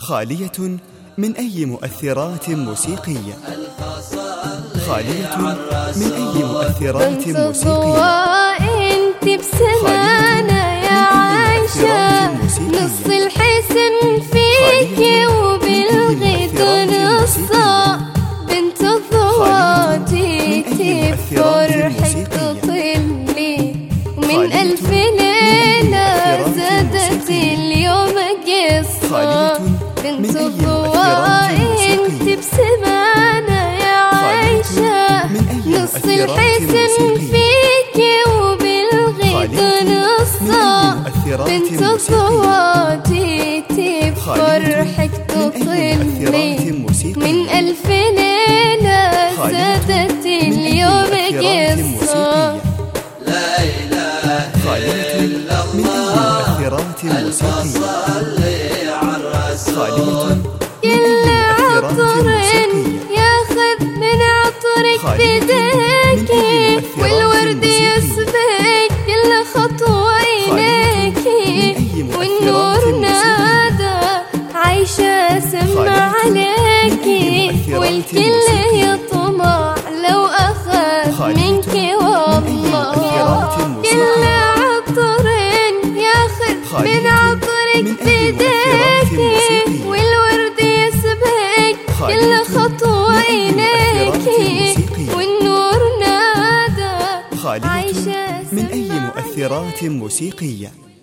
خالية من أي مؤثرات موسيقية. خالية من أي مؤثرات موسيقية. انت بسمانة يا عايشة، نص الحسن فيكي وبالغيث نصا، بنت الضواتي بفرحك تطلي، ومن ألف ليلة زادت اليوم قصة. بنت الضواء انت بسمانة يا عايشة، نص الحسن فيكي وبالغيث نصا، بنت الضواتي بفرحك تطلي، من ألف ليلة زادت اليوم قصة. لا إله إلا الله صلي على الرسول. كل عطر ياخذ من عطرك بيديكي، والورد يسبق كل خطوة إليكي، والنور نادى عايشة سمع عليكي، والكل يطمع لو أخذ منك والله. كل عطر ياخذ من عطرك بيديكي، والورد يسبق كل خطوة إليكي، والنور نادى خالية من أي مؤثرات موسيقية.